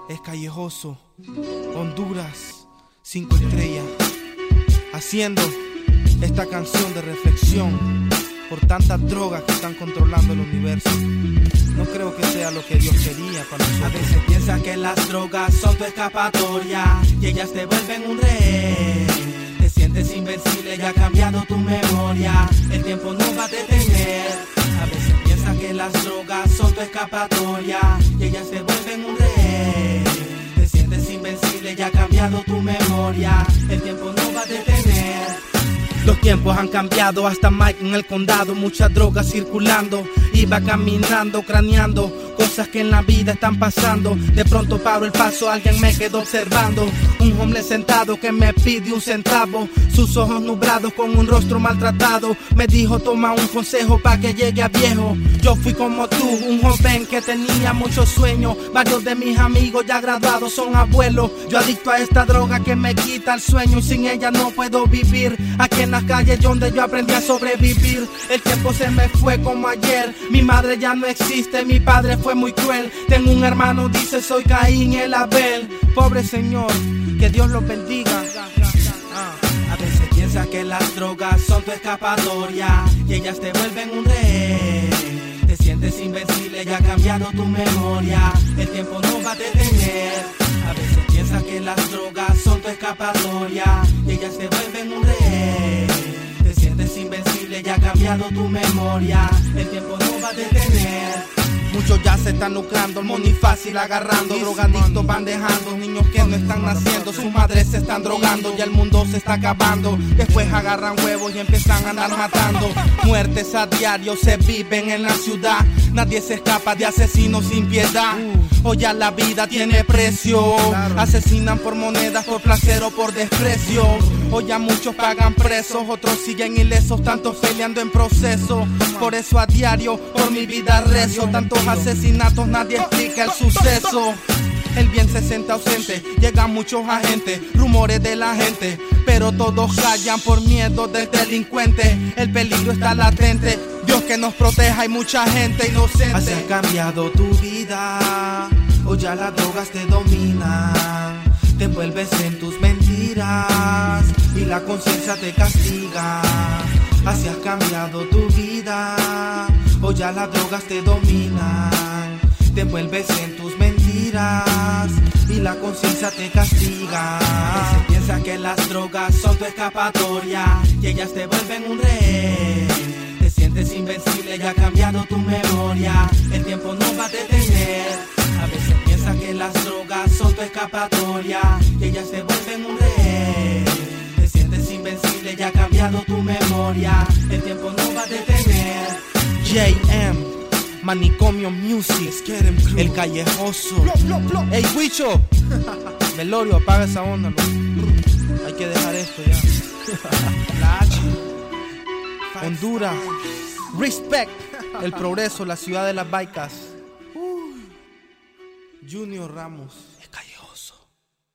Es Callejoso, Honduras, 5 estrellas, haciendo esta canción de reflexión por tantas drogas que están controlando el universo. No creo que sea lo que Dios quería para nosotros. A veces piensas que las drogas son tu escapatoria y ellas te vuelven un rey. Te sientes invencible y ha cambiado tu memoria. El tiempo no va a detener. A veces piensas que las drogas son tu escapatoria y ellas te vuelven un rey. Te sientes invencible y ha cambiado tu memoria. El tiempo no va a detener. Los tiempos han cambiado, hasta Mike en el condado, mucha droga circulando. Iba caminando, craneando cosas que en la vida están pasando. De pronto paro el paso, alguien me quedó observando. Un hombre sentado que me pide un centavo, sus ojos nublados con un rostro maltratado. Me dijo toma un consejo pa' que llegue a viejo. Yo fui como tú, un joven que tenía muchos sueños. Varios de mis amigos ya graduados son abuelos. Yo adicto a esta droga que me quita el sueño y sin ella no puedo vivir. Aquí en las calles donde yo aprendí a sobrevivir. El tiempo se me fue como ayer. Mi madre ya no existe, mi padre fue muy cruel. Tengo un hermano, dice soy Caín y el Abel. Pobre señor, que Dios los bendiga. A veces piensas que las drogas son tu escapatoria y ellas te vuelven un rey. Te sientes invencible y ha cambiado tu memoria. El tiempo no va a detener. A veces piensas que las drogas son tu escapatoria y ellas te vuelven un rey. Te sientes invencible y ha cambiado tu memoria. El tiempo no va a detener. Muchos ya se están lucrando, el money fácil agarrando. Drogadictos van dejando, niños que no están naciendo. Sus madres se están drogando y el mundo se está acabando. Después agarran huevos y empiezan a andar matando. Muertes a diario se viven en la ciudad. Nadie se escapa de asesinos sin piedad. Hoy ya la vida tiene precio. Asesinan por monedas, por placer o por desprecio. Hoy ya muchos pagan presos, otros siguen ilesos, tantos peleando en proceso. Por eso a diario por mi vida rezo. Tantos asesinatos, nadie explica el suceso. El bien se siente ausente, llegan muchos agentes, rumores de la gente, pero todos callan por miedo del delincuente. El peligro está latente, Dios que nos proteja, hay mucha gente inocente. Así ha cambiado tu vida, hoy ya las drogas te dominan. Te envuelves en tus mentiras y la conciencia te castiga. Así has cambiado tu vida, hoy ya las drogas te dominan. Te envuelves en tus mentiras y la conciencia te castiga. A veces piensas que las drogas son tu escapatoria y ellas te vuelven un rey. Te sientes invencible y ha cambiado tu memoria. El tiempo no va a detener. A veces piensas que las drogas son tu escapatoria y ellas te vuelven un rey. Te sientes invencible y ha cambiado tu memoria. El tiempo no va a detener. JM, Manicomio Music, El Callejoso. Ey, Huicho, Velorio, apaga esa onda, ¿no? Hay que dejar esto ya. La H, Honduras, Respect, El Progreso, la ciudad de las Baicas. Junior Ramos.